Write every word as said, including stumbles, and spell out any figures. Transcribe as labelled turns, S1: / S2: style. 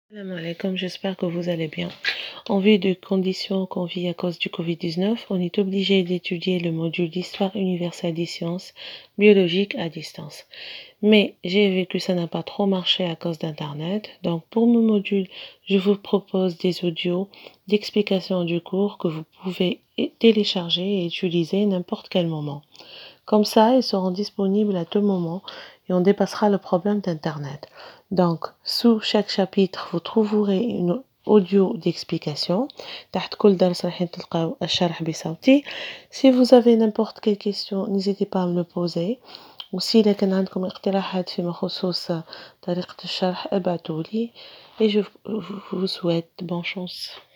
S1: Salam alaikum, j'espère que vous allez bien. En vue des conditions qu'on vit à cause du covid dix-neuf, on est obligé d'étudier le module d'histoire universelle des sciences biologiques à distance. Mais j'ai vu que ça n'a pas trop marché à cause d'Internet. Donc pour mon module, je vous propose des audios d'explication du cours que vous pouvez télécharger et utiliser n'importe quel moment. Comme ça, ils seront disponibles à tout moment et on dépassera le problème d'Internet. Donc, sous chaque chapitre, vous trouverez une audio d'explication. تحت كل درس راح تلقاو الشرح بصوتي. Si vous avez n'importe quelle question, n'hésitez pas à me le poser. وسي إذا كان عندكم اقتراحات فيما خصوص طريقة الشرح ابعتوا لي. Et je vous souhaite bonne chance.